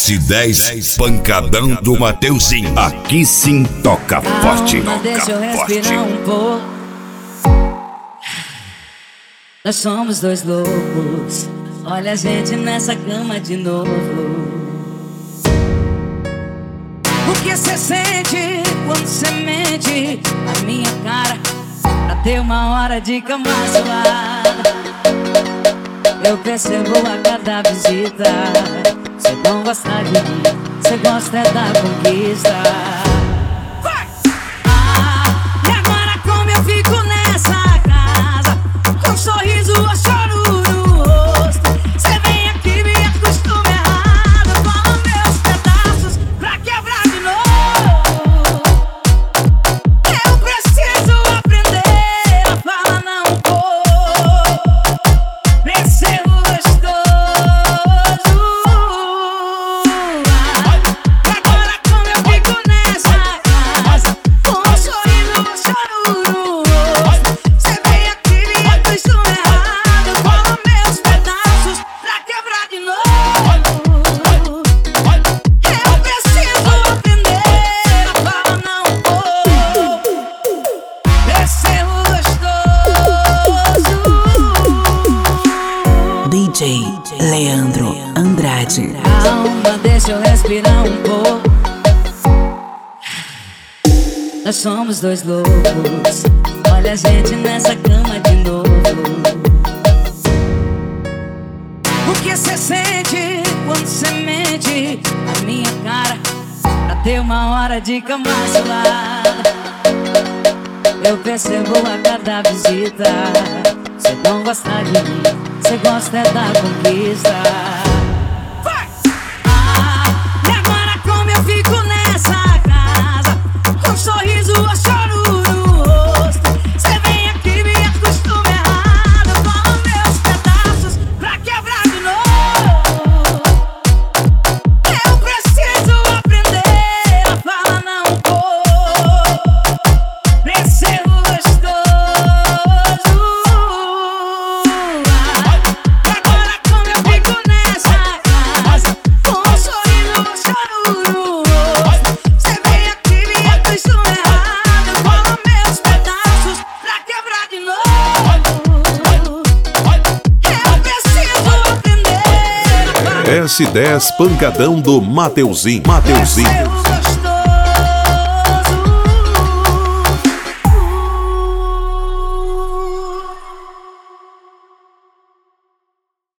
S10 Pancadão do Mateuzinho. Aqui sim toca forte. Deixa eu respirar um pouco. Nós somos dois loucos. Olha a gente nessa cama de novo. O que cê sente quando cê mente na minha cara pra ter uma hora de cama suada? Eu percebo a cada visita. Cê não gosta de mim, cê gosta é da conquista. E agora como eu fico nessa casa, com um sorriso ou choro no rosto? Cê vem aqui me acostuma errado, fala meus pedaços pra quebrar de novo. Eu preciso aprender a falar não vou. Preciso DJ Leandro Andrade. Calma, deixa eu respirar um pouco. Nós somos dois loucos. Olha a gente nessa cama de novo. O que cê sente quando cê mente na minha cara pra ter uma hora de cama suada? Eu percebo a cada visita. Cê não gosta de mim, cê gosta é da conquista. E agora como eu fico nessa casa, com um sorriso ou choro no rosto? Cê vem aqui me acostuma errado, fala meus pedaços pra quebrar de novo. Eu preciso aprender a falar não vou. Preciso S10 Pancadão do Mateuzinho.